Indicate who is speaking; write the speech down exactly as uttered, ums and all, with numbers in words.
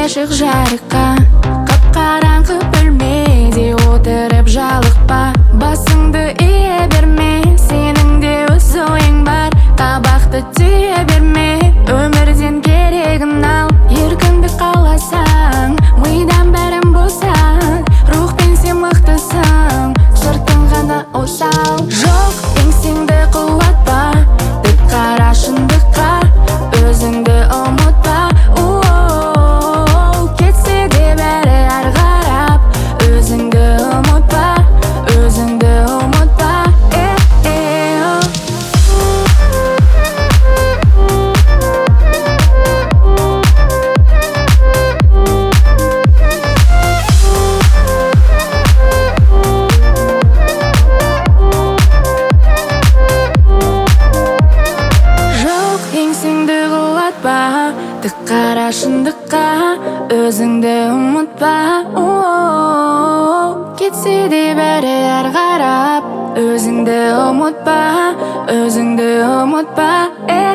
Speaker 1: ашық жарыққа, қап-қараңғы бөлмеде отырып жалықпа. Басыңды ие берме, сенің де өз ойың бар. Табақты түйе берме, өмірден керегін ал. Еркінді қаласаң, мидан бәрін босат. Рухпен сен мықтысың, сыртың ғана осал. Жоқ, еңсеңді құлатпа, тік қара шындыққа, өзіңді ұмытпа. Оу, кетсе де бәрі ар қарап, өзіңді ұмытпа, өзіңді ұмытпа. Тік қара шындыққа, өзіңді ұмытпа. Оу, кетсе де бәрі ар қарап, өзіңді ұмытпа, өзіңді ұмытпа.